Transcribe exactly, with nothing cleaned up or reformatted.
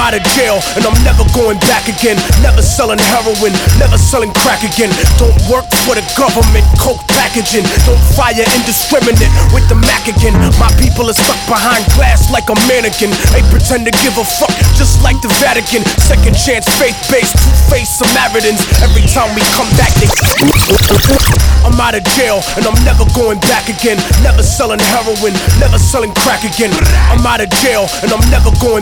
out of jail and I'm never going back again. Never selling heroin, never selling crack again. Don't work for the government, coke packaging. Don't fire indiscriminate with the Mac again. My people are stuck behind glass like a mannequin. They pretend to give a fuck just like the Vatican. Second chance, faith-based, two-faced Samaritans. Every time we come back they I'm out of jail and I'm never going back again. Never selling heroin, never selling crack again. I'm out of jail and I'm never going